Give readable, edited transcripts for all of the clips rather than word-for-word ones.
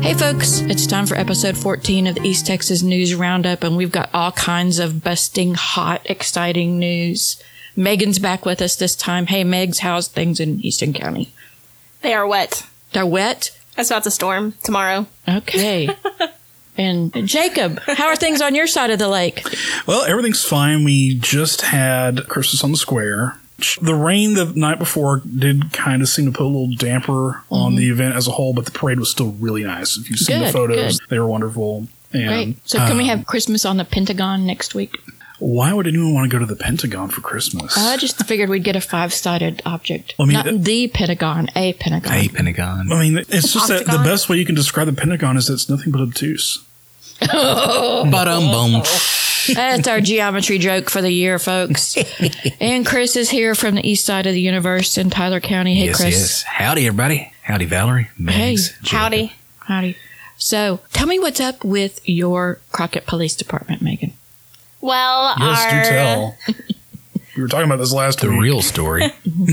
Hey folks, it's time for episode 14 of the East Texas News Roundup, and we've got all kinds of busting, hot, exciting news. Megan's back with us this time. Hey Megs, how's things in Easton County? They are wet. They're wet? It's about to storm tomorrow. Okay. And Jacob, how are things on your side of the lake? Well, everything's fine. We just had Christmas on the Square. The rain the night before did kind of seem to put a little damper on the event as a whole, but the parade was still really nice. If you've seen the photos, they were wonderful. And, great. So can we have Christmas on the Pentagon next week? Why would anyone want to go to the Pentagon for Christmas? I just figured we'd get a 5-sided object. I mean, not the Pentagon, a Pentagon. A Pentagon. I mean, it's just that the best way you can describe the Pentagon is that it's nothing but obtuse. Ba-dum-bum. That's our geometry joke for the year, folks. And Chris is here from the east side of the universe in Tyler County. Hey, yes, Chris. Yes. Howdy, everybody. Howdy, Valerie. Megs, Howdy. Howdy. So, tell me what's up with your Crockett Police Department, Megan. Well, yes, do tell. We were talking about this last week. The real story.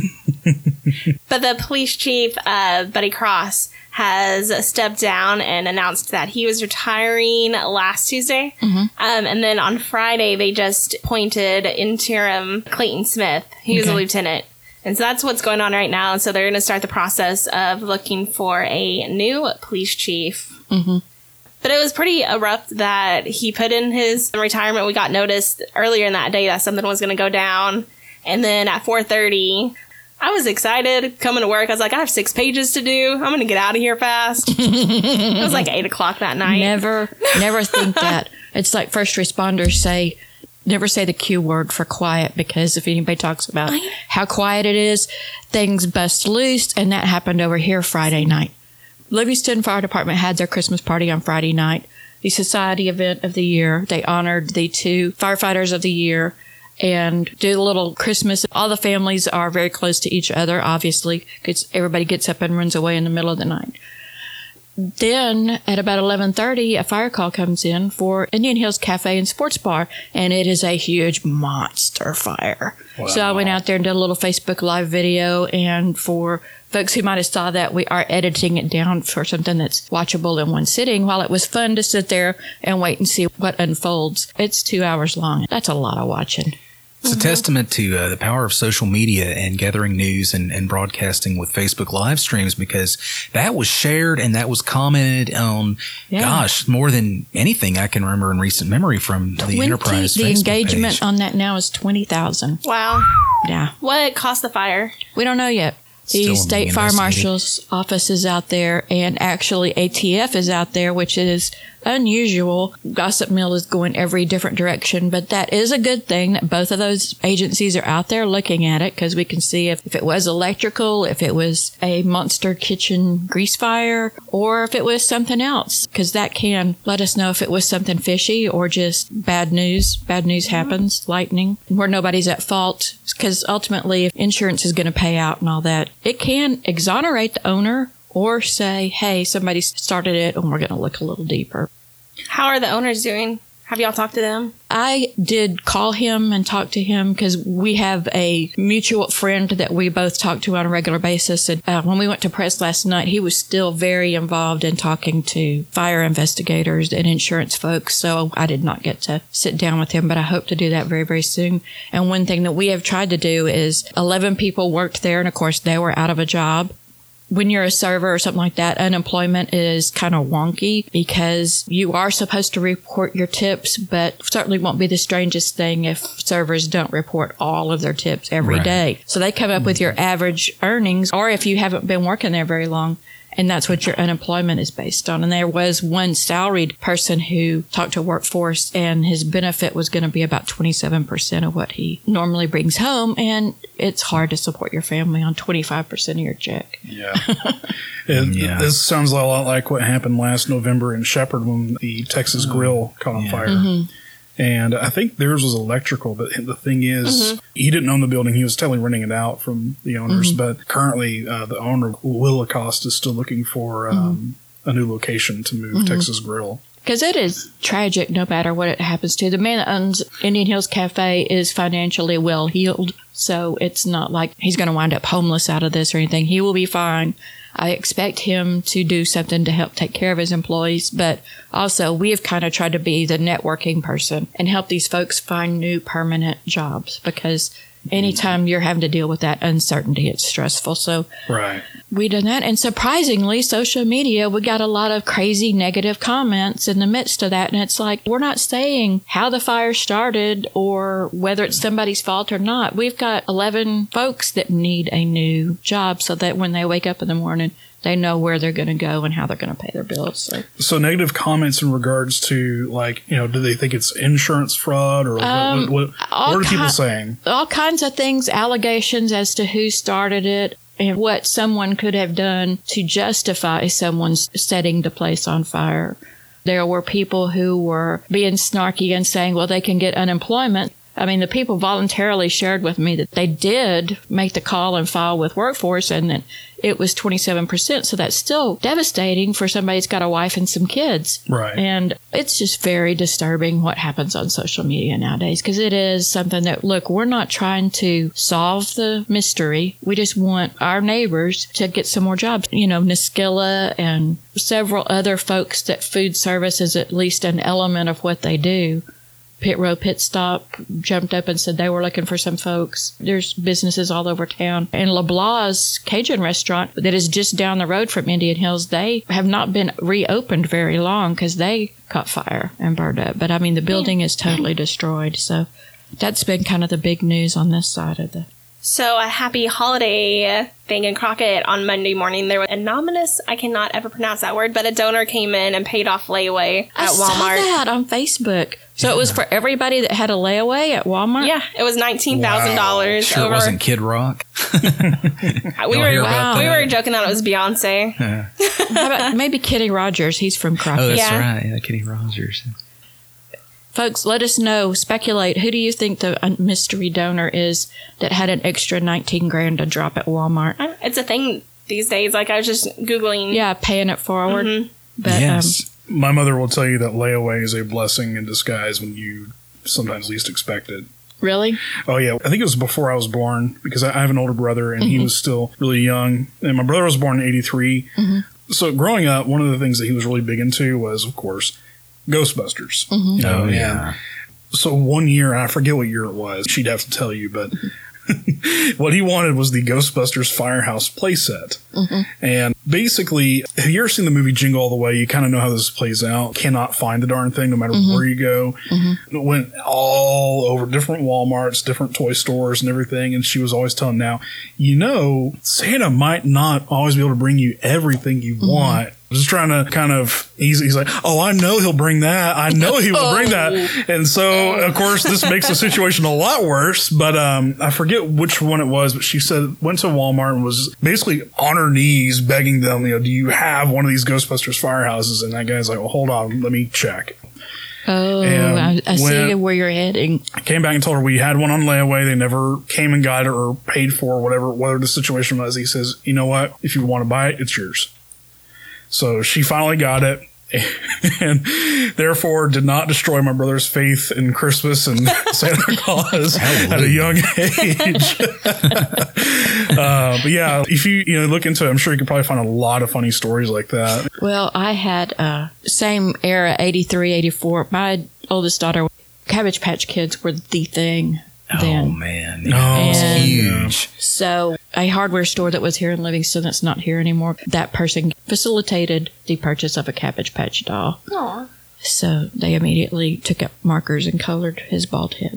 But the police chief, Buddy Cross, has stepped down and announced that he was retiring last Tuesday. And then on Friday, they just appointed interim Clayton Smith. He was a lieutenant. And so that's what's going on right now. So they're going to start the process of looking for a new police chief. But it was pretty abrupt that he put in his retirement. We got noticed earlier in that day that something was going to go down. And then at 4:30, I was excited coming to work. I was like, I have 6 pages to do. I'm going to get out of here fast. It was like 8 o'clock that night. Never think that. It's like first responders say, never say the Q word for quiet, because if anybody talks about how quiet it is, things bust loose. And that happened over here Friday night. Livingston Fire Department had their Christmas party on Friday night, the society event of the year. They honored the 2 firefighters of the year and did a little Christmas. All the families are very close to each other, obviously, because everybody gets up and runs away in the middle of the night. Then at about 11:30, a fire call comes in for Indian Hills Cafe and Sports Bar, and it is a huge monster fire. Wow. So I went out there and did a little Facebook Live video, and for folks who might have saw that, we are editing it down for something that's watchable in one sitting. While it was fun to sit there and wait and see what unfolds, it's 2 hours long. That's a lot of watching. It's a testament to the power of social media and gathering news and broadcasting with Facebook live streams, because that was shared and that was commented on, more than anything I can remember in recent memory from the Enterprise The Facebook engagement page. on that now is 20,000. Wow. Yeah. What caused the fire? We don't know yet. The Still State Fire Marshal's office is out there, and actually ATF is out there, which is unusual. Gossip Mill is going every different direction, but that is a good thing that both of those agencies are out there looking at it, because we can see if it was electrical, if it was a monster kitchen grease fire, or if it was something else, because that can let us know if it was something fishy or just bad news. Bad news happens, lightning, where nobody's at fault, because ultimately if insurance is going to pay out and all that, it can exonerate the owner or say, hey, somebody started it and we're going to look a little deeper. How are the owners doing? Have y'all talked to them? I did call him and talk to him because we have a mutual friend that we both talk to on a regular basis. And when we went to press last night, he was still very involved in talking to fire investigators and insurance folks. So I did not get to sit down with him, but I hope to do that very, very soon. And one thing that we have tried to do is 11 people worked there. And of course, they were out of a job. When you're a server or something like that, unemployment is kind of wonky because you are supposed to report your tips, but certainly won't be the strangest thing if servers don't report all of their tips every day. So they come up with your average earnings, or if you haven't been working there very long, and that's what your unemployment is based on. And there was one salaried person who talked to Workforce, and his benefit was going to be about 27% of what he normally brings home. And it's hard to support your family on 25% of your check. Yeah. This sounds a lot like what happened last November in Shepherd when the Texas Grill caught on fire. And I think theirs was electrical, but the thing is, he didn't own the building. He was totally renting it out from the owners. But currently, the owner, Will Lacoste, is still looking for a new location to move Texas Grill. Because it is tragic no matter what it happens to. The man that owns Indian Hills Cafe is financially well-heeled, so it's not like he's going to wind up homeless out of this or anything. He will be fine. I expect him to do something to help take care of his employees, but also we have kind of tried to be the networking person and help these folks find new permanent jobs, because anytime you're having to deal with that uncertainty, it's stressful. So we done that. And surprisingly, social media, we got a lot of crazy negative comments in the midst of that. And it's like, we're not saying how the fire started or whether it's somebody's fault or not. We've got 11 folks that need a new job so that when they wake up in the morning, they know where they're going to go and how they're going to pay their bills. So negative comments in regards to, like, you know, do they think it's insurance fraud, or what are people saying? All kinds of things, allegations as to who started it and what someone could have done to justify someone's setting the place on fire. There were people who were being snarky and saying, well, they can get unemployment. I mean, the people voluntarily shared with me that they did make the call and file with Workforce, and that it was 27%. So that's still devastating for somebody who's got a wife and some kids. Right. And it's just very disturbing what happens on social media nowadays, because it is something that, look, we're not trying to solve the mystery. We just want our neighbors to get some more jobs. You know, Niskilla and several other folks that food service is at least an element of what they do. Pit Row Pit Stop jumped up and said they were looking for some folks. There's businesses all over town. And LeBlanc's Cajun restaurant that is just down the road from Indian Hills, they have not been reopened very long because they caught fire and burned up. But I mean, the building is totally destroyed. So that's been kind of the big news on this side of the... So a happy holiday thing in Crockett on Monday morning. There was anonymous, I cannot ever pronounce that word, but a donor came in and paid off layaway at Walmart. I saw that on Facebook. So it was for everybody that had a layaway at Walmart? Yeah, it was $19,000. Wow. Sure, it wasn't Kid Rock. we were joking that it was Beyonce. How about maybe Kenny Rogers? He's from Crockett. Oh, that's right. Yeah, Kenny Rogers. Folks, let us know. Speculate. Who do you think the mystery donor is that had an extra $19,000 to drop at Walmart? It's a thing these days. Like, I was just Googling. Yeah, paying it forward. Mm-hmm. But, yes. My mother will tell you that layaway is a blessing in disguise when you sometimes least expect it. Really? Oh, yeah. I think it was before I was born, because I have an older brother and he was still really young. And my brother was born in 83. So growing up, one of the things that he was really big into was, of course, Ghostbusters. You know? Oh, yeah. So one year, and I forget what year it was, she'd have to tell you, but what he wanted was the Ghostbusters Firehouse playset. And basically, have you ever seen the movie Jingle All the Way? You kind of know how this plays out. Cannot find the darn thing no matter where you go. It went all over different Walmarts, different toy stores and everything. And she was always telling him, now, you know, Santa might not always be able to bring you everything you want. Just trying to kind of, he's like, oh, I know he'll bring that. I know he will bring that. And so, of course, this makes the situation a lot worse. But I forget which one it was, but she said, went to Walmart and was basically on her knees begging them, you know, do you have one of these Ghostbusters firehouses? And that guy's like, well, hold on, let me check. Oh, I see where you're heading. I came back and told her we had one on layaway. They never came and got it or paid for whatever the situation was. He says, you know what? If you want to buy it, it's yours. So she finally got it, and therefore did not destroy my brother's faith in Christmas and Santa Claus at a young age. But yeah, if you look into it, I'm sure you could probably find a lot of funny stories like that. Well, I had same era, 83, 84. My oldest daughter, Cabbage Patch Kids were the thing. Then. Oh, man. Yeah, it was huge. So a hardware store that was here in Livingston that's not here anymore, that person facilitated the purchase of a Cabbage Patch doll. Aww. So they immediately took up markers and colored his bald head.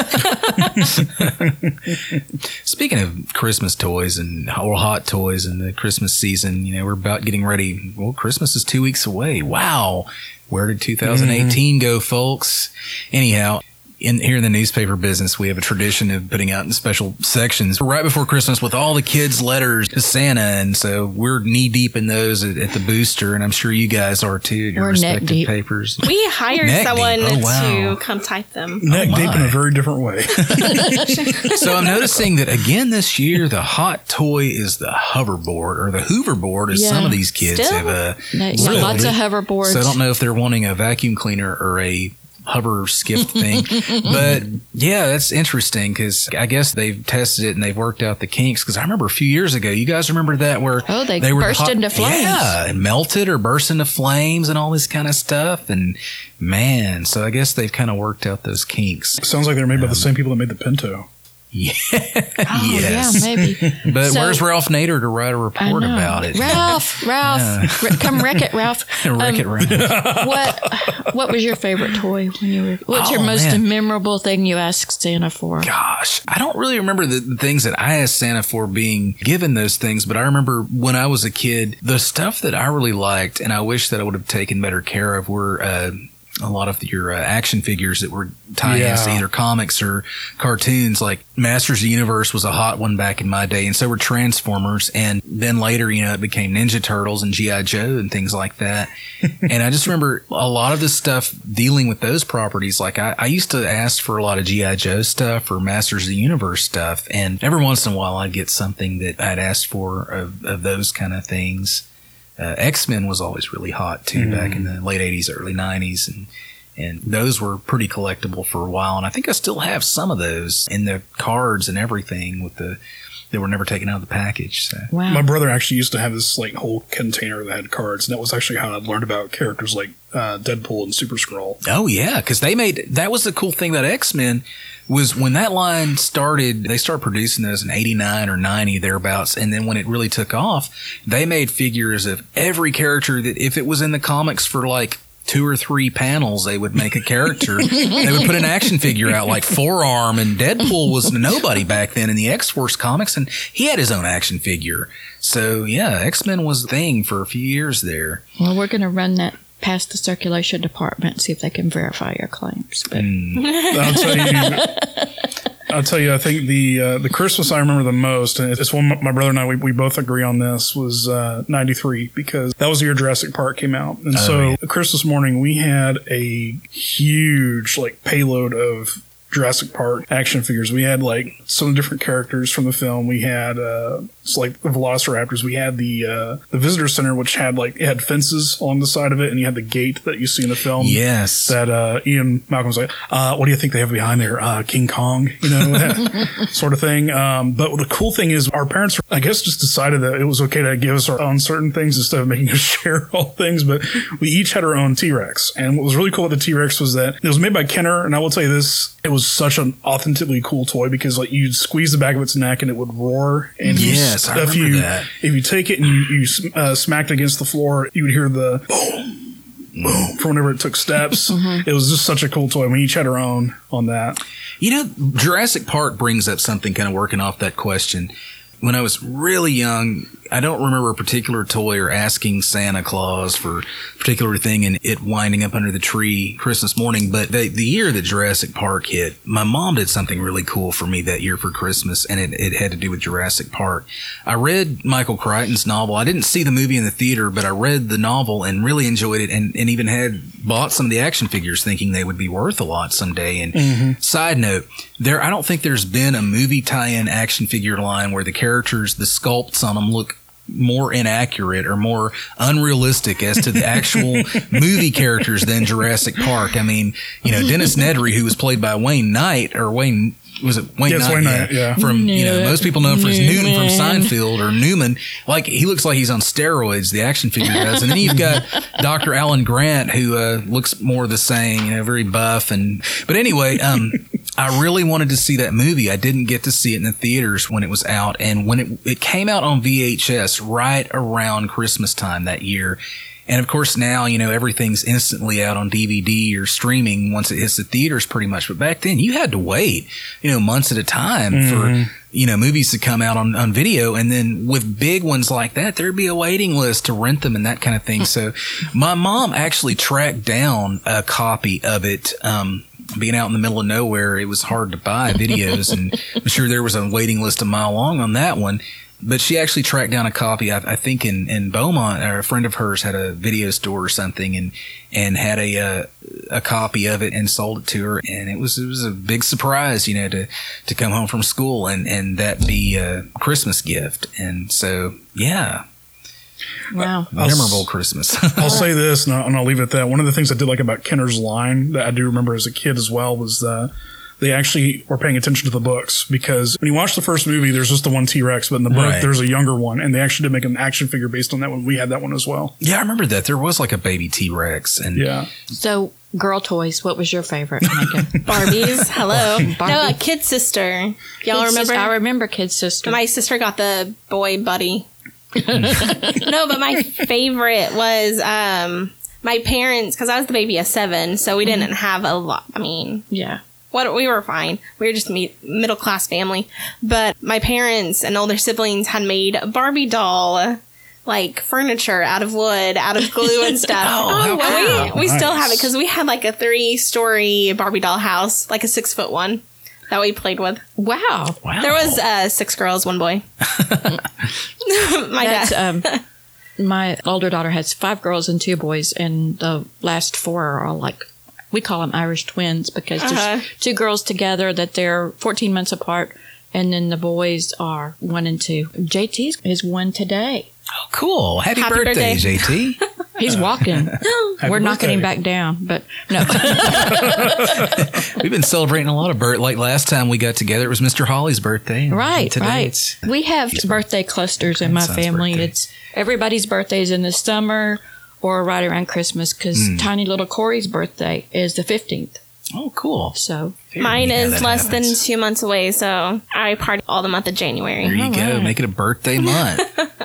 Speaking of Christmas toys and hot toys and the Christmas season, we're about getting ready. Well, Christmas is 2 weeks away. Wow. Where did 2018 go, folks? Anyhow, Here in the newspaper business, we have a tradition of putting out in special sections right before Christmas with all the kids' letters to Santa. And so we're knee deep in those at the Booster. And I'm sure you guys are too, at your respective papers. We hired someone to come type them. Neck deep in a very different way. So I'm noticing that again this year, the hot toy is the hoverboard, or the Hooverboard, as some of these kids have. Lots of hoverboards. So I don't know if they're wanting a vacuum cleaner or a hover skiff thing. But yeah, that's interesting because I guess they've tested it and they've worked out the kinks. Because I remember a few years ago, you guys remember that where they were burst into flames. Yeah, and melted or burst into flames and all this kind of stuff. And man, so I guess they've kind of worked out those kinks. Sounds like they're made by the same people that made the Pinto. Yeah. Yes. Yeah, maybe. But where's Ralph Nader to write a report about it? Ralph, come wreck it, Ralph. Wreck it, Ralph. What was your favorite toy when you were? What's your most memorable thing you asked Santa for? Gosh, I don't really remember the things that I asked Santa for being given those things, but I remember when I was a kid, the stuff that I really liked and I wish that I would have taken better care of were a lot of your action figures that were tie-ins to either comics or cartoons. Like Masters of the Universe was a hot one back in my day, and so were Transformers. And then later, it became Ninja Turtles and G.I. Joe and things like that. And I just remember a lot of the stuff dealing with those properties. Like I used to ask for a lot of G.I. Joe stuff or Masters of the Universe stuff, and every once in a while I'd get something that I'd asked for of those kind of things. X-Men was always really hot too, back in the late 80s, early 90s. And those were pretty collectible for a while. And I think I still have some of those in the cards and everything they were never taken out of the package. So. Wow. My brother actually used to have this whole container that had cards. And that was actually how I learned about characters like Deadpool and Super Skrull. Oh yeah. Cause that was the cool thing about X-Men was when that line started, they started producing those in 89 or 90 thereabouts. And then when it really took off, they made figures of every character that if it was in the comics for 2 or 3 panels, they would make a character. They would put an action figure out like Forearm, and Deadpool was nobody back then in the X-Force comics, and he had his own action figure. So yeah, X-Men was the thing for a few years there. Well, we're going to run that past the circulation department, see if they can verify your claims. But I'll tell you, I think the Christmas I remember the most, and it's one my brother and I, we both agree on this, was 93, because that was the year Jurassic Park came out. And Christmas morning, we had a huge payload of Jurassic Park action figures. We had some different characters from the film. We had the Velociraptors. We had the visitor center, which had it had fences along the side of it, and you had the gate that you see in the film. Yes, that Ian Malcolm was like, what do you think they have behind there? King Kong, sort of thing. But the cool thing is, our parents, I guess, just decided that it was okay to give us our own certain things instead of making us share all things. But we each had our own T-Rex, and what was really cool with the T-Rex was that it was made by Kenner, and I will tell you this. It was such an authentically cool toy because you'd squeeze the back of its neck and it would roar. And yes, I remember that. If you take it and you smacked against the floor, you would hear the boom, boom from whenever it took steps. It was just such a cool toy. We each had our own on that. Jurassic Park brings up something kind of working off that question. When I was really young, I don't remember a particular toy or asking Santa Claus for a particular thing and it winding up under the tree Christmas morning. But the year that Jurassic Park hit, my mom did something really cool for me that year for Christmas, and it had to do with Jurassic Park. I read Michael Crichton's novel. I didn't see the movie in the theater, but I read the novel and really enjoyed it, and even had bought some of the action figures thinking they would be worth a lot someday. And side note, I don't think there's been a movie tie-in action figure line where the characters, the sculpts on them look more inaccurate or more unrealistic as to the actual movie characters than Jurassic Park. I mean, Dennis Nedry, who was played by Wayne Knight, or Wayne was it Wayne Knight? Wayne Knight, yeah. From most people know him for his Newton from Seinfeld, or Newman. He looks like he's on steroids, the action figure does. And then you've got Dr. Alan Grant, who looks more the same, very buff. But anyway, I really wanted to see that movie. I didn't get to see it in the theaters when it was out, and when it came out on VHS right around Christmas time that year. And of course now, everything's instantly out on DVD or streaming once it hits the theaters pretty much. But back then you had to wait, months at a time for, movies to come out on video. And then with big ones like that, there'd be a waiting list to rent them and that kind of thing. So my mom actually tracked down a copy of it, being out in the middle of nowhere, it was hard to buy videos, and I'm sure there was a waiting list a mile long on that one. But she actually tracked down a copy, I think in Beaumont, or a friend of hers had a video store or something, and had a copy of it and sold it to her. And it was a big surprise, to come home from school and that be a Christmas gift. And so, yeah. Wow. Memorable Christmas. I'll say this, and I'll leave it at that. One of the things I did like about Kenner's line that I do remember as a kid as well was they actually were paying attention to the books, because when you watch the first movie, there's just the one T-Rex, but in the book, there's a younger one, and they actually did make an action figure based on that one. We had that one as well. Yeah, I remember that. There was like a baby T-Rex. And So, girl toys, what was your favorite, Megan? Barbies. Hello. Barbie. No, a Kid Sister. Y'all remember? I remember Kid Sister. My sister got the boy buddy. No, but my favorite was my parents, because I was the baby of 7, so we didn't have a lot. I mean, we were fine. We were just a middle class family. But my parents and older siblings had made a Barbie doll, like furniture out of wood, out of glue and stuff. We still have it, because we had like a 3-story Barbie doll house, like a 6-foot one that we played with. Wow. There was 6 girls, 1 boy. My older daughter has 5 girls and 2 boys, and the last 4 are all like, we call them Irish twins, because there's 2 girls together that they're 14 months apart, and then the boys are 1 and 2. JT is 1 today. Oh, cool. Happy birthday, JT. He's walking. We're knocking him back down, but no. We've been celebrating a lot of like last time we got together, it was Mr. Holly's birthday. Right. We have birthday clusters in my family. Birthday. It's everybody's birthdays in the summer or right around Christmas, because tiny little Corey's birthday is the 15th. Oh, cool. So mine is less than 2 months away, so I party all the month of January. There you go. Make it a birthday month.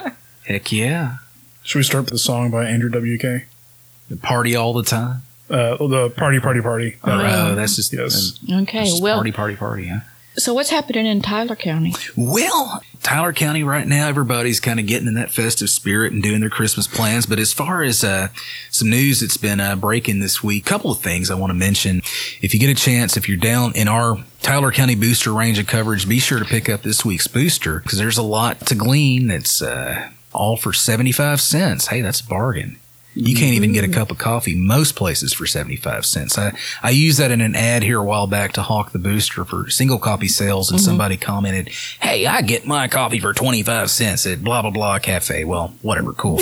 Heck yeah. Should we start with the song by Andrew WK? Party all the time? The party. That's just... Yes. Okay, just party, huh? So what's happening in Tyler County? Well, Tyler County right now, everybody's kind of getting in that festive spirit and doing their Christmas plans. But as far as some news that's been breaking this week, a couple of things I want to mention. If you get a chance, if you're down in our Tyler County booster range of coverage, be sure to pick up this week's booster, because there's a lot to glean that's all for 75 cents. Hey, that's a bargain. You can't even get a cup of coffee most places for 75 cents. I used that in an ad here a while back to hawk the booster for single coffee sales, and somebody commented, "Hey, I get my coffee for 25 cents at blah, blah, blah cafe." Well, whatever, cool.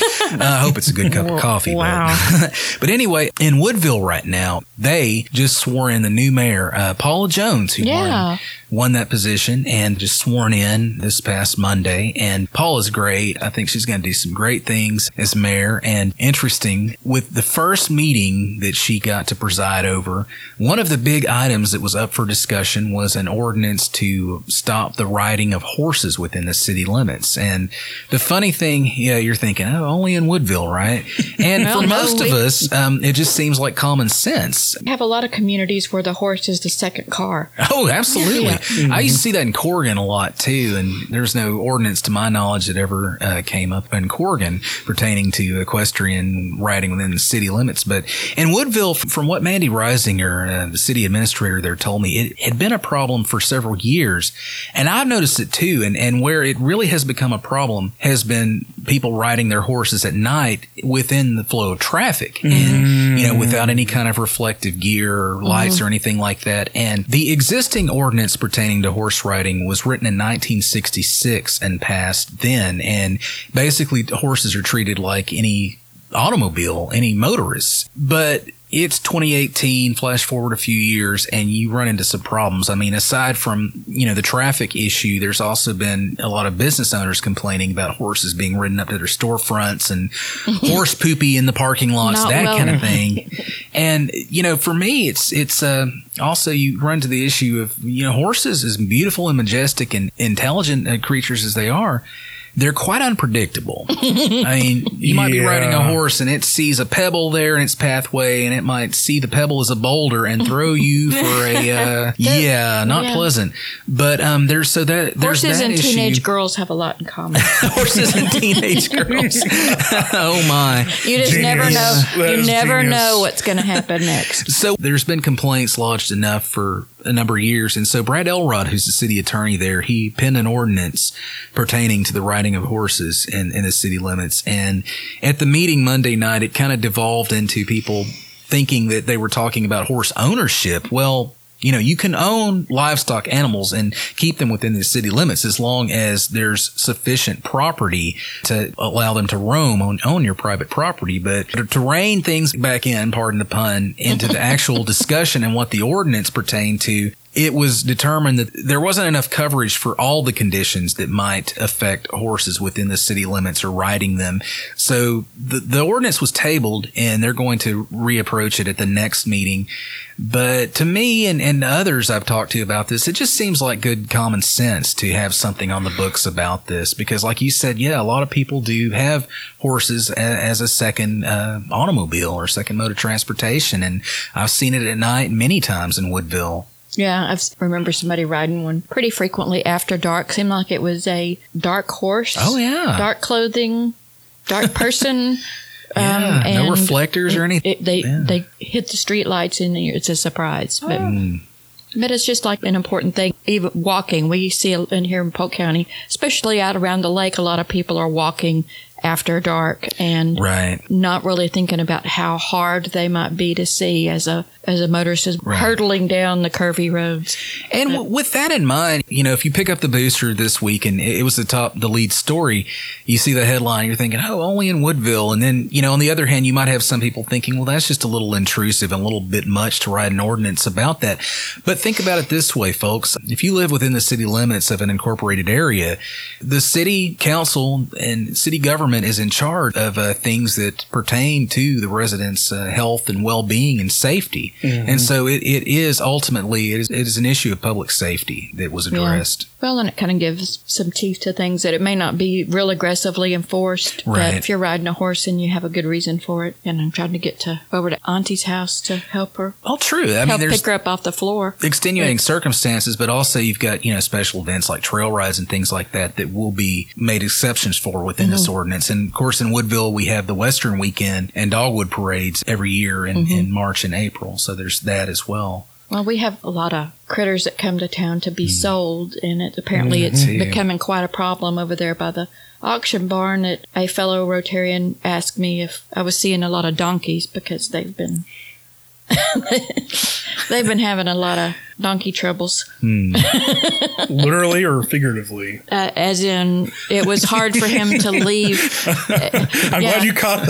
I hope it's a good cup of coffee. Wow. But anyway, in Woodville right now, they just swore in the new mayor, Paula Jones, who won that position and just sworn in this past Monday. And Paula's great. I think she's going to do some great things as mayor. And interesting, with the first meeting that she got to preside over, one of the big items that was up for discussion was an ordinance to stop the riding of horses within the city limits. And the funny thing, you're thinking, oh, only in Woodville, right? And for most of us, it just seems like common sense. We have a lot of communities where the horse is the second car. Oh, absolutely. I used to see that in Corrigan a lot too, and there's no ordinance to my knowledge that ever came up in Corrigan pertaining to equestrian riding within the city limits. But in Woodville, from what Mandy Reisinger, the city administrator there, told me, it had been a problem for several years, and I've noticed it too. And where it really has become a problem has been people riding their horses at night within the flow of traffic, and without any kind of reflective gear or lights or anything like that. And the existing ordinance pertaining to horse riding was written in 1966 and passed then. And basically, horses are treated like any automobile, any motorist. But it's 2018, flash forward a few years, and you run into some problems. I mean, aside from, the traffic issue, there's also been a lot of business owners complaining about horses being ridden up to their storefronts and horse poopy in the parking lots, kind of thing. And, for me, it's also you run to the issue of, horses, as beautiful and majestic and intelligent creatures as they are, they're quite unpredictable. I mean, you might be riding a horse and it sees a pebble there in its pathway, and it might see the pebble as a boulder and throw you for a not pleasant. But there's horses that and issue. teenage girls have a lot in common. Horses and teenage girls. Oh my! You just never know. That You never genius. know what's going to happen next. So there's been complaints lodged enough for a number of years. And so Brad Elrod, who's the city attorney there, he penned an ordinance pertaining to the riding of horses in the city limits. And at the meeting Monday night, it kind of devolved into people thinking that they were talking about horse ownership. Well, you know, you can own livestock animals and keep them within the city limits as long as there's sufficient property to allow them to roam on your private property. But to rein things back in, pardon the pun, into the actual discussion and what the ordinance pertained to, it was determined that there wasn't enough coverage for all the conditions that might affect horses within the city limits or riding them. So the ordinance was tabled, and they're going to reapproach it at the next meeting. But to me and others I've talked to about this, it just seems like good common sense to have something on the books about this. Because like you said, a lot of people do have horses as a second automobile or second mode of transportation. And I've seen it at night many times in Woodville. Yeah, I remember somebody riding one pretty frequently after dark. Seemed like it was a dark horse. Oh, yeah. Dark clothing, dark person. No reflectors or anything. They hit the street lights and it's a surprise. But it's just like an important thing. Even walking, we see in here in Polk County, especially out around the lake, a lot of people are walking after dark and not really thinking about how hard they might be to see as a motorist is hurtling down the curvy roads. And with that in mind, you know, if you pick up the Booster this week and it was the lead story, you see the headline, you're thinking, oh, only in Woodville. And then, you know, on the other hand, you might have some people thinking, well, that's just a little intrusive and a little bit much to write an ordinance about that. But think about it this way, folks. If you live within the city limits of an incorporated area, the city council and city government is in charge of things that pertain to the residents' health and well-being and safety. Mm-hmm. And so it is ultimately, it is an issue of public safety that was addressed. Yeah. Well, and it kind of gives some teeth to things that it may not be real aggressively enforced. But if you're riding a horse and you have a good reason for it, and I'm trying to get over to Auntie's house to help her. Oh, true. Help pick her up off the floor. Extenuating circumstances, but also you've got, you know, special events like trail rides and things like that will be made exceptions for within this ordinance. And of course, in Woodville, we have the Western Weekend and Dogwood parades every year in March and April. So there's that as well. Well, we have a lot of critters that come to town to be sold, and apparently it's becoming quite a problem over there by the auction barn. That a fellow Rotarian asked me if I was seeing a lot of donkeys because they've been having a lot of donkey troubles. Literally or figuratively? As in, it was hard for him to leave. I'm glad you caught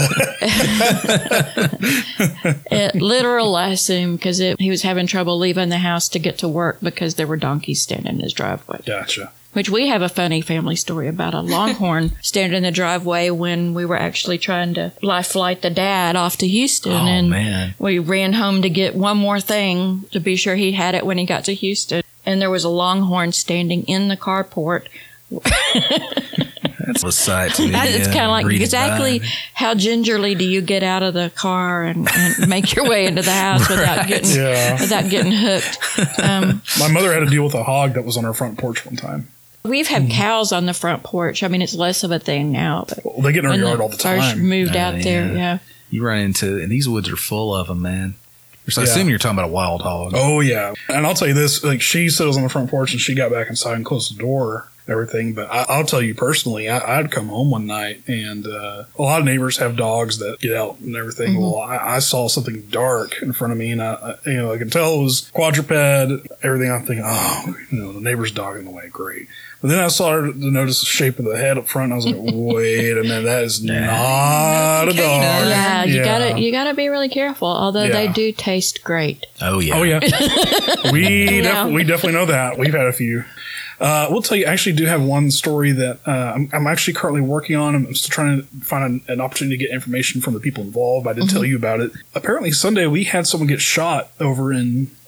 that. Literal, I assume, because he was having trouble leaving the house to get to work because there were donkeys standing in his driveway. Gotcha. Which we have a funny family story about a longhorn standing in the driveway when we were actually trying to life flight the dad off to Houston. Oh, and man. We ran home to get one more thing to be sure he had it when he got to Houston. And there was a longhorn standing in the carport. That's a sight to me. It's kind of like exactly how gingerly do you get out of the car and make your way into the house without getting hooked. My mother had to deal with a hog that was on her front porch one time. We've had cows on the front porch. I mean, it's less of a thing now. But they get in our yard all the time. First moved out there, You run into, and these woods are full of them, man. So I assume you're talking about a wild hog. Oh, yeah. And I'll tell you this, like she sits on the front porch and she got back inside and closed the door and everything. But I'll tell you personally, I'd come home one night and a lot of neighbors have dogs that get out and everything. Mm-hmm. Well, I saw something dark in front of me and I could tell it was quadruped, everything. I'm thinking, the neighbor's dog in the way. Great. But then I started to notice the shape of the head up front. And I was like, wait a minute, that is not a dog. Yeah, you gotta be really careful. Although they do taste great. Oh yeah. We definitely know that. We've had a few. We'll tell you, I actually do have one story that I'm actually currently working on. I'm still trying to find an opportunity to get information from the people involved. I did tell you about it. Apparently Sunday we had someone get shot over in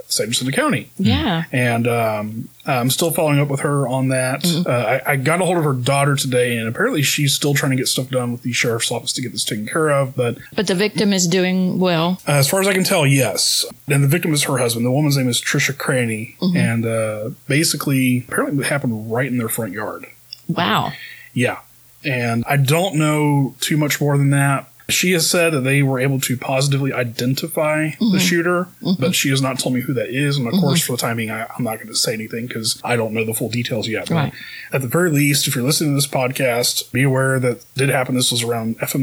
St. Jacinto County. Yeah. And I'm still following up with her on that. I got a hold of her daughter today, and apparently she's still trying to get stuff done with the sheriff's office to get this taken care of. But the victim is doing well. As far as I can tell, yes. And the victim is her husband. The woman's name is Trisha Craney. And basically, apparently it happened right in their front yard. Wow. Yeah. And I don't know too much more than that. She has said that they were able to positively identify the shooter, but she has not told me who that is. And of course, for the time being, I'm not going to say anything because I don't know the full details yet. Right. But at the very least, if you're listening to this podcast, be aware that did happen. This was around FM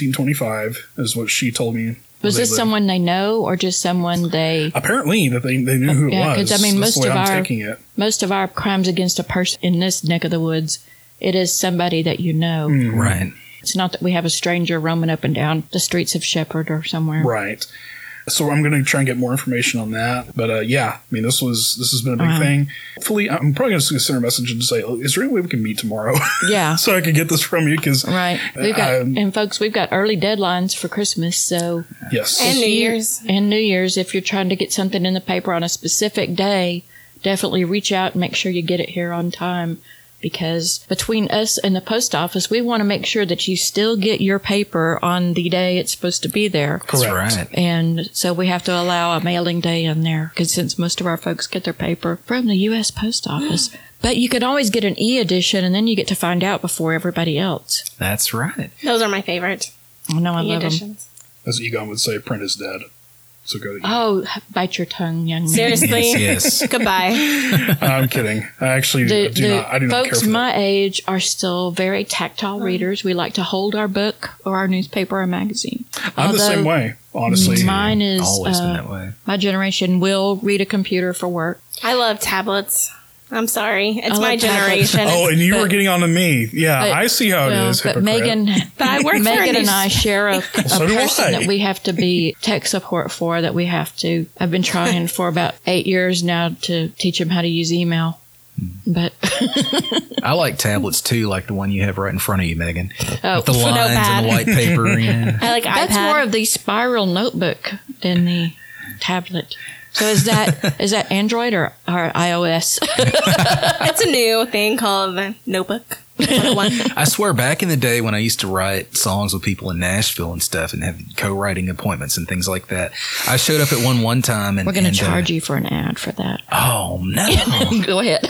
1725 is what she told me. Was this someone they know or just someone they... Apparently that they knew who it was. Because I mean, most of our crimes against a person in this neck of the woods, it is somebody that you know. Right. It's not that we have a stranger roaming up and down the streets of Shepherd or somewhere. Right. So I'm going to try and get more information on that. But yeah, I mean, this has been a big thing. Hopefully, I'm probably going to send a message and say, is there any way we can meet tomorrow? Yeah. So I can get this from you. Right. And folks, we've got early deadlines for Christmas. So yes. And New Year's. And New Year's. If you're trying to get something in the paper on a specific day, definitely reach out and make sure you get it here on time. Because between us and the post office, we want to make sure that you still get your paper on the day it's supposed to be there. Correct. That's right. And so we have to allow a mailing day in there because since most of our folks get their paper from the U.S. Post Office. But you can always get an e-edition and then you get to find out before everybody else. That's right. Those are my favorite. I know, I love them. As Egon would say, print is dead. So go to bite your tongue, young man. Seriously? Yes. Goodbye. I'm kidding. I actually do not care for folks my age are still very tactile readers. We like to hold our book or our newspaper or magazine. I'm the same way, honestly. Mine is always been that way. My generation will read a computer for work. I love tablets. I'm sorry. It's my generation. Oh, and you were getting on to me. Yeah, I see how it is. But Megan, Megan and I share a person that we have to be tech support for, that we have to. I've been trying for about 8 years now to teach him how to use email. But I like tablets too, like the one you have right in front of you, Megan. Oh, with the lines and the white paper. Yeah. I like That's iPad. more of the spiral notebook than the tablet. So is that Android or iOS? It's a new thing called the Notebook. I swear, back in the day when I used to write songs with people in Nashville and stuff and have co-writing appointments and things like that, I showed up at one time and... We're going to charge you for an ad for that. Oh, no. Go ahead.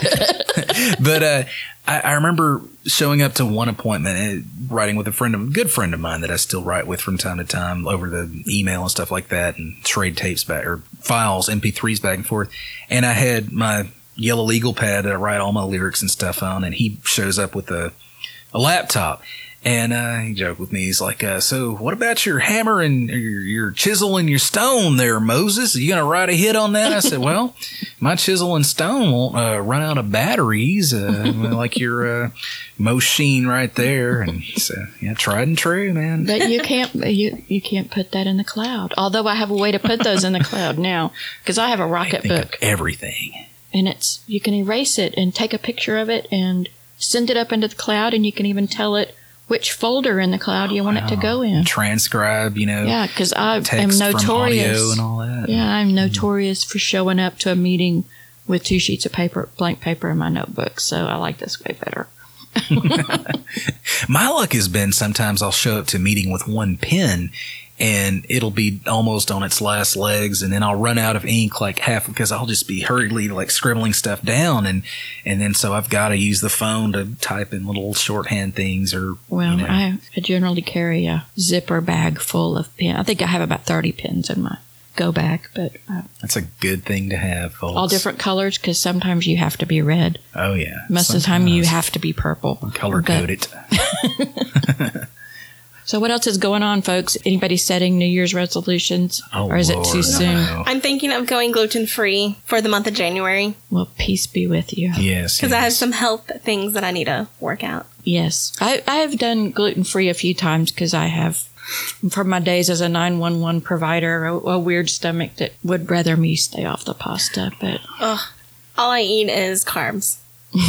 But I remember showing up to one appointment and writing with a good friend of mine that I still write with from time to time over the email and stuff like that and trade tapes back or files, MP3s back and forth. And I had my yellow legal pad that I write all my lyrics and stuff on, and he shows up with a laptop. And he joked with me. He's like, so what about your hammer and your chisel and your stone there, Moses? Are you going to write a hit on that? I said, well, my chisel and stone won't run out of batteries like your Mosheen right there. And he said, yeah, tried and true, man. But you can't put that in the cloud. Although I have a way to put those in the cloud now because I have a Rocket Book. Everything. And you can erase it and take a picture of it and send it up into the cloud, and you can even tell it which folder in the cloud you want it to go in. Transcribe, Yeah, because I am notorious. And all that. Yeah, I'm notorious for showing up to a meeting with 2 sheets of paper, blank paper in my notebook. So I like this way better. My luck has been sometimes I'll show up to a meeting with one pen and it'll be almost on its last legs, and then I'll run out of ink like half because I'll just be hurriedly like scribbling stuff down, and then so I've got to use the phone to type in little shorthand things or. Well, I generally carry a zipper bag full of pens. I think I have about 30 pens in my go bag, but that's a good thing to have, folks. All different colors because sometimes you have to be red. Oh yeah, most of the time you have to be purple. Color code it. So what else is going on, folks? Anybody setting New Year's resolutions? Or is it too soon? No. I'm thinking of going gluten-free for the month of January. Well, peace be with you. Yes. Because I have some health things that I need to work out. Yes. I have done gluten-free a few times because I have, from my days as a 911 provider, a weird stomach that would rather me stay off the pasta. But all I eat is carbs.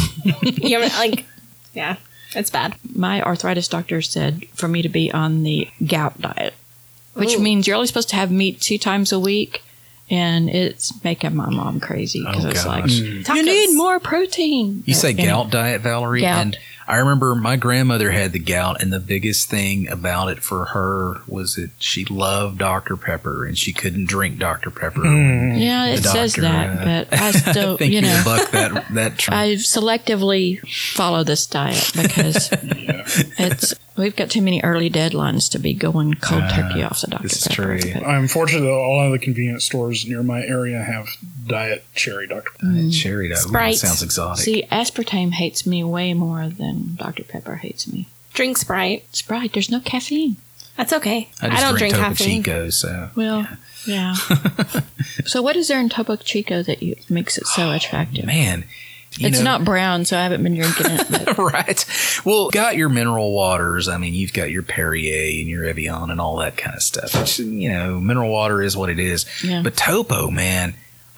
Yeah. It's bad. My arthritis doctor said for me to be on the gout diet, which means you're only supposed to have meat 2 times a week. And it's making my mom crazy because it's like, you Tacos. need more protein. You say gout diet, Valerie? Gout. And I remember my grandmother had the gout, and the biggest thing about it for her was that she loved Dr. Pepper, and she couldn't drink Dr. Pepper. Yeah, it The says doctor, that, but I still, I think you know, buck that trend. I selectively follow this diet because we've got too many early deadlines to be going cold turkey off the Dr. this is Pepper. true. But I'm fortunate that all of the convenience stores near my area have diet cherry Dr. Pepper. Cherry dog. Sprite. Sounds exotic. see, aspartame hates me way more than Dr. Pepper hates me. Drink Sprite. Sprite, there's no caffeine. That's okay. I just don't drink drink Topo caffeine. Chico, so. Well, yeah. So what is there in Topo Chico that makes it so attractive? Man. It's not brown, so I haven't been drinking it. But Right. Well, got your mineral waters. I mean, you've got your Perrier and your Evian and all that kind of stuff. Which, mineral water is what it is. Yeah. But Topo, man,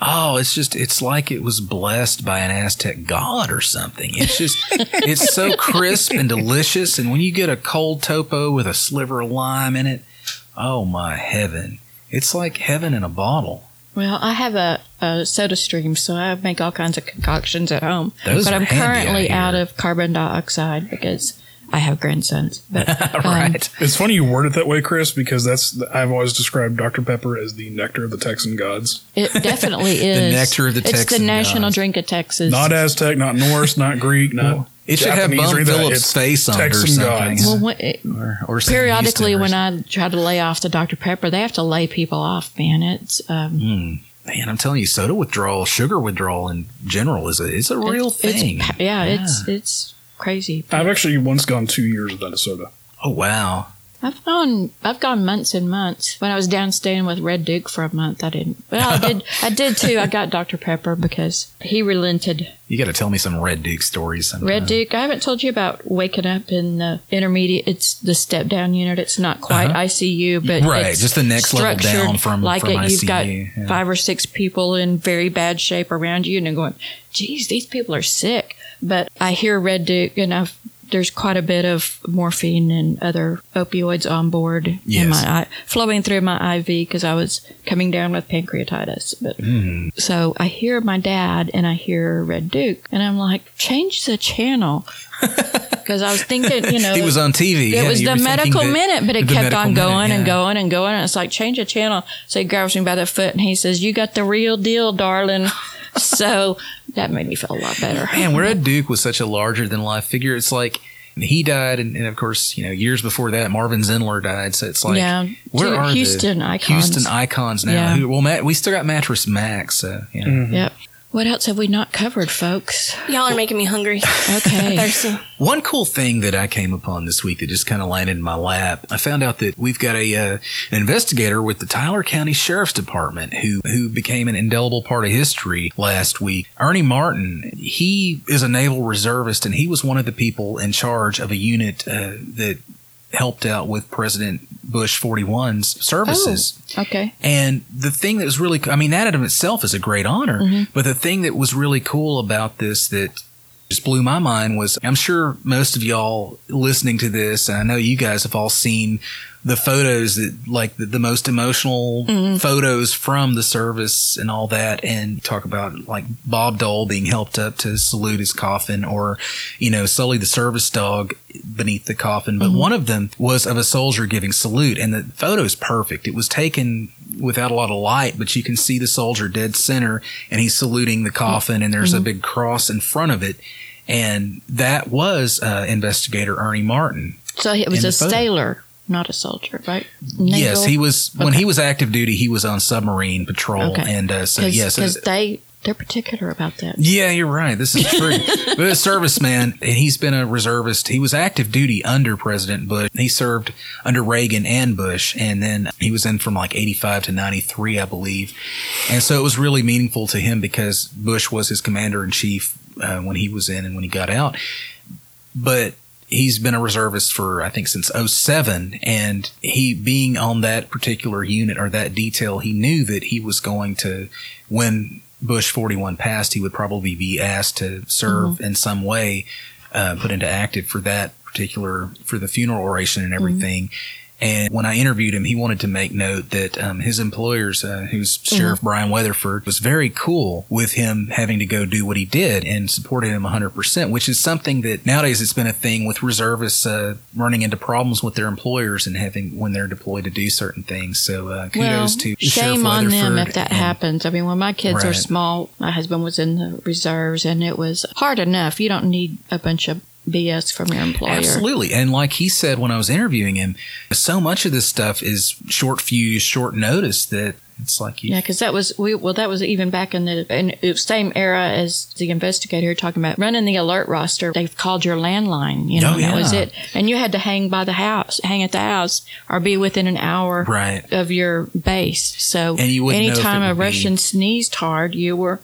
it's like it was blessed by an Aztec god or something. It's just, it's so crisp and delicious. And when you get a cold Topo with a sliver of lime in it, oh my heaven. It's like heaven in a bottle. well, I have a soda stream, so I make all kinds of concoctions at home. Those but are I'm handy currently out out here. of carbon dioxide because I have grandsons. But Right. It's funny you word it that way, Chris, because I've always described Dr. Pepper as the nectar of the Texan gods. it definitely is. nectar of the It's the Texan national gods. drink of Texas. Not Aztec, not Norse, not Greek, not It should have Japanese or Bum anything. Phillips' It's face on it or Texan something. gods. well, Or some periodically, Houston or when I try to lay off the Dr. Pepper, they have to lay people off, man. It's Man, I'm telling you, soda withdrawal, sugar withdrawal in general is a real thing. It's crazy. I've actually once gone 2 years without a soda. Oh wow. I've gone months and months. When I was down staying with Red Duke for a month, I didn't. Well, I did too. I got Dr. Pepper because he relented. You got to tell me some Red Duke stories sometime. Red Duke, I haven't told you about waking up in the intermediate. It's the step down unit. It's not quite ICU, but Right, it's just the next level structured down from like from it. You've got ICU, yeah. 5 or 6 people in very bad shape around you, and you're going, "Geez, these people are sick." But I hear Red Duke, and there's quite a bit of morphine and other opioids on board in my flowing through my IV because I was coming down with pancreatitis. But so I hear my dad and I hear Red Duke, and I'm like, change the channel. Because I was thinking, He was on TV. it was you the were thinking medical that- minute, but it the kept medical on going minute, and yeah. going and going. And it's like, change the channel. So he grabs me by the foot and he says, "You got the real deal, darling." So that made me feel a lot better. Man, Red Duke was such a larger than life figure. It's like he died, and of course, years before that, Marvin Zindler died. So it's like, where are Houston the icons. Houston icons now? Yeah. Well, we still got Mattress Max. So, Yep. What else have we not covered, folks? Y'all are making me hungry. Okay. Thirsty. One cool thing that I came upon this week that just kind of landed in my lap, I found out that we've got an investigator with the Tyler County Sheriff's Department who became an indelible part of history last week. Ernie Martin, he is a naval reservist, and he was one of the people in charge of a unit that helped out with President Bush 41's services. Oh, okay. And the thing that was really, that in itself is a great honor, Mm-hmm. but the thing that was really cool about this that just blew my mind was, I'm sure most of y'all listening to this, and I know you guys have all seen the photos that, like the most emotional photos from the service and all that, and talk about like Bob Dole being helped up to salute his coffin, or, Sully the service dog beneath the coffin. But one of them was of a soldier giving salute, and the photo's perfect. It was taken without a lot of light, but you can see the soldier dead center, and he's saluting the coffin, and there's a big cross in front of it. And that was investigator Ernie Martin. So it was in a the photo. sailor, not a soldier, right? Yes, Naval? he was. When he was active duty, he was on submarine patrol, Okay. and Because they're particular about that. Yeah, you're right. This is true. But a serviceman, and he's been a reservist. He was active duty under President Bush. He served under Reagan and Bush, and then he was in from like 85 to 93, I believe. And so it was really meaningful to him because Bush was his commander in chief when he was in and when he got out. But he's been a reservist for, I think, since 07, and he being on that particular unit or that detail, he knew that he was going to, when Bush 41 passed, he would probably be asked to serve in some way, put into active for that particular, for the funeral oration and everything. And when I interviewed him, he wanted to make note that his employers, who's Sheriff Brian Weatherford, was very cool with him having to go do what he did and supported him 100%, which is something that nowadays it's been a thing with reservists running into problems with their employers and having when they're deployed to do certain things. So kudos to shame Sheriff on them Weatherford if that happens. I mean, when my kids are small, my husband was in the reserves, and it was hard enough. You don't need a bunch of BS from your employer. Absolutely. And like he said when I was interviewing him, so much of this stuff is short fuse, short notice that it's like yeah, because that was even back in the same era as the investigator you're talking about, running the alert roster. They've called your landline, you know, that was it. And you had to hang at the house or be within an hour of your base. So anytime a Russian sneezed hard, you were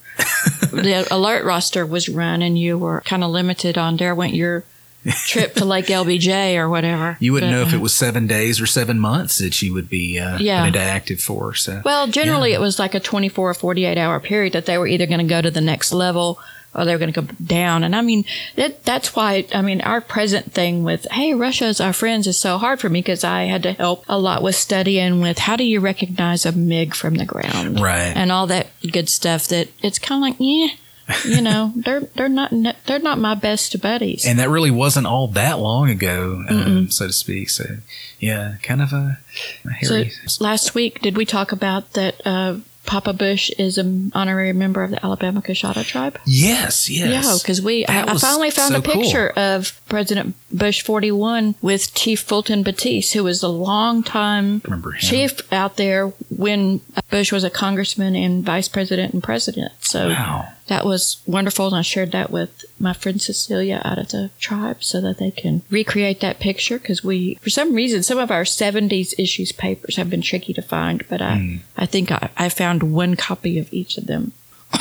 the alert roster was run, and you were kind of limited on there went your trip to Lake LBJ or whatever. You wouldn't know if it was 7 days or 7 months that you would be put into active for. So. Well, generally it was like a 24 or 48 hour period that they were either going to go to the next level or they were going to go down. And I mean, that's why, I mean, our present thing with, hey, Russia is our friends is so hard for me because I had to help a lot with studying with how do you recognize a MiG from the ground? Right. And all that good stuff that it's kind of like, you know, they're not my best buddies. And that really wasn't all that long ago, so to speak. So, yeah, kind of a hairy. So last week, did we talk about that Papa Bush is an honorary member of the Alabama Coshada tribe? Yes. Yeah, because I finally found a picture of President Bush 41 with Chief Fulton Batiste, who was a long-time chief out there when Bush was a congressman and vice president and president. So that was wonderful, and I shared that with my friend Cecilia out at the tribe so that they can recreate that picture, because for some reason, some of our 70s issues papers have been tricky to find, but I think I found one copy of each of them.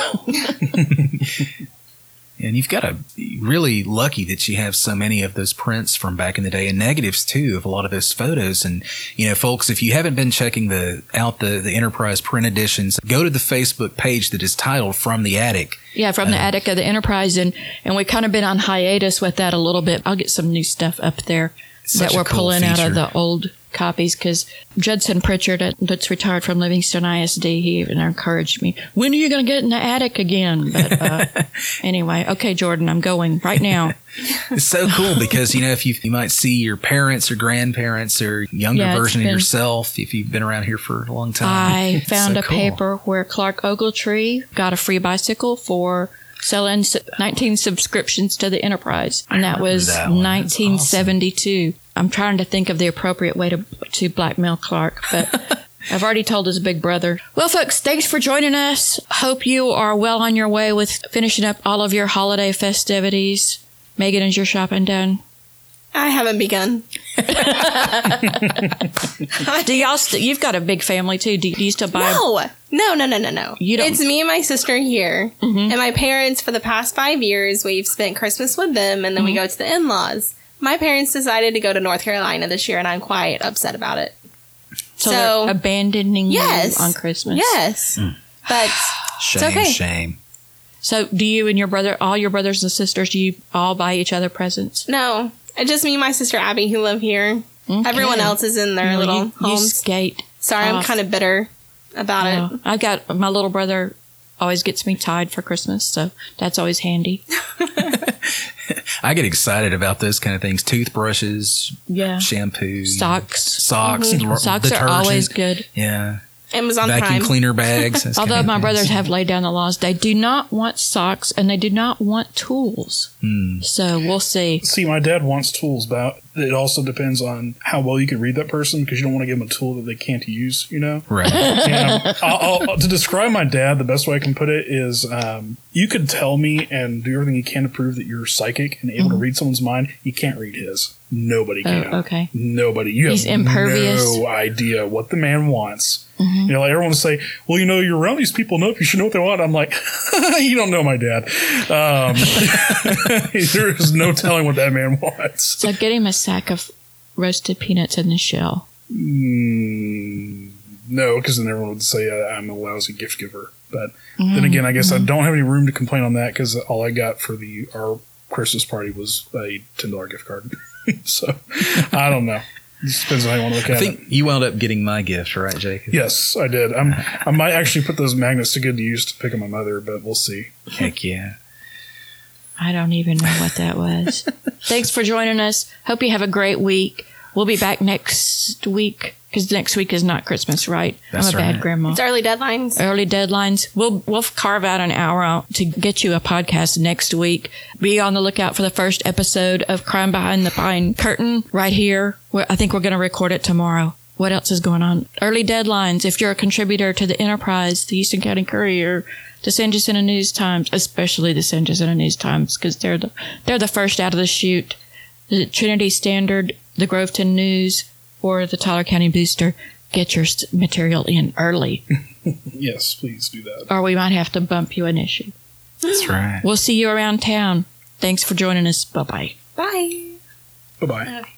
And you've got to be really lucky that you have so many of those prints from back in the day, and negatives too of a lot of those photos. And, you know, folks, if you haven't been checking the Enterprise print editions, go to the Facebook page that is titled From the Attic. Yeah, From the Attic of the Enterprise. And we've kind of been on hiatus with that a little bit. I'll get some new stuff up there that we're pulling out of the old copies, because Judson Pritchard that's retired from Livingston ISD, he even encouraged me, when are you going to get in the attic again? But anyway, okay, Jordan, I'm going right now. It's so cool because, you know, if you might see your parents or grandparents or younger version of yourself if you've been around here for a long time. I found a paper where Clark Ogletree got a free bicycle for selling 19 subscriptions to the Enterprise, and that was 1972. Awesome. I'm trying to think of the appropriate way to blackmail Clark, but I've already told his big brother. Well, folks, thanks for joining us. Hope you are well on your way with finishing up all of your holiday festivities. Megan, is your shopping done? I haven't begun. Do y'all you've got a big family too. Do you still buy? No. You don't. It's me and my sister here, and my parents. For the past 5 years, we've spent Christmas with them, and then we go to the in-laws. My parents decided to go to North Carolina this year, and I'm quite upset about it. So they're abandoning you on Christmas. Yes, but shame, it's okay. Shame. So do you and your brother, all your brothers and sisters, do you all buy each other presents? No, it's just me and my sister Abby who live here. Okay. Everyone else is in their little homes. You skate. Sorry, I'm kind of bitter about it. I've got my little brother always gets me tied for Christmas, so that's always handy. I get excited about those kind of things. Toothbrushes, shampoo, socks. Socks are always good. Yeah. Amazon Vacuum Prime. cleaner bags. Although my brothers have laid down the laws, they do not want socks and they do not want tools. So we'll see. See, my dad wants tools, but it also depends on how well you can read that person, because you don't want to give them a tool that they can't use, you know? Right. To describe my dad, the best way I can put it is you could tell me and do everything you can to prove that you're psychic and able to read someone's mind. You can't read his. Nobody can. Okay. Nobody. He's have impervious. No idea what the man wants. You know, like everyone will say, well, you know, you're around these people enough, you should know what they want. I'm like, you don't know my dad. There is no telling what that man wants. So get him a sack of roasted peanuts in the shell. No, because then everyone would say I'm a lousy gift giver. But then again, I guess I don't have any room to complain on that, because all I got for our Christmas party was a $10 gift card. So I don't know. Just depends on how you want to look at it. I think you wound up getting my gift, right, Jacob? Yes, I did. I might actually put those magnets to good use to pick on my mother, but we'll see. Heck yeah. I don't even know what that was. Thanks for joining us. Hope you have a great week. We'll be back next week because next week is not Christmas, right? That's I'm a bad grandma. It's early deadlines. Early deadlines. We'll carve out an hour out to get you a podcast next week. Be on the lookout for the first episode of Crime Behind the Pine Curtain right here. I think we're going to record it tomorrow. What else is going on? Early deadlines. If you're a contributor to the Enterprise, the Houston County Courier, the San Jacinto News Times, especially the San Jacinto News Times, because they're the first out of the chute. The Trinity Standard, the Groveton News, or the Tyler County Booster. Get your material in early. Yes, please do that. Or we might have to bump you an issue. That's right. We'll see you around town. Thanks for joining us. Bye-bye. Bye. Bye-bye. Okay.